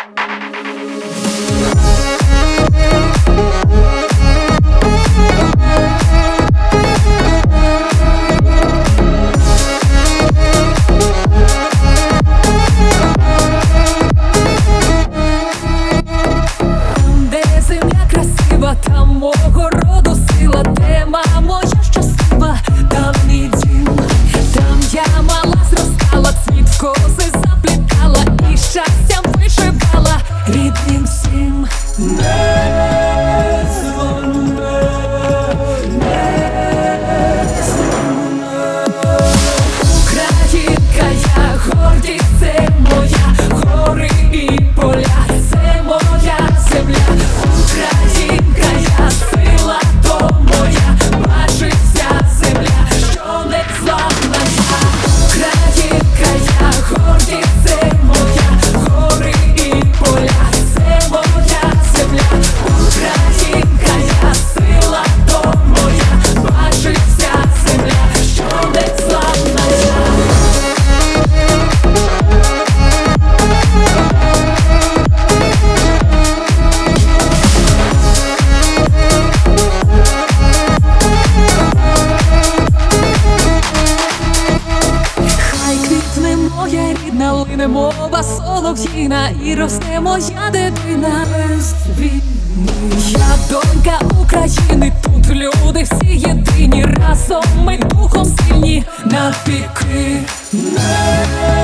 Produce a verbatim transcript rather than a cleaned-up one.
Там мого роду сила, де мамо я щаслива, там мій дім, там я мала зростала, цвіт в коси заплітала і щастям вишивала рідним всім. Не дзвони, не дзвони. Українка я, гордість це моя, гори і поля, це моя земля. Українка я, сила то моя, бачить вся земля, що не зламна я. Українка я, гордість це моя, гори і поля, це моя земля. Українка я, сила то моя, бачить вся земля, що не зламна я. Моя рідна, лине мова солов'їна, і росте моя дитина без війни. Я донька України, тут люди всі єдині, разом ми духом сильні навіки.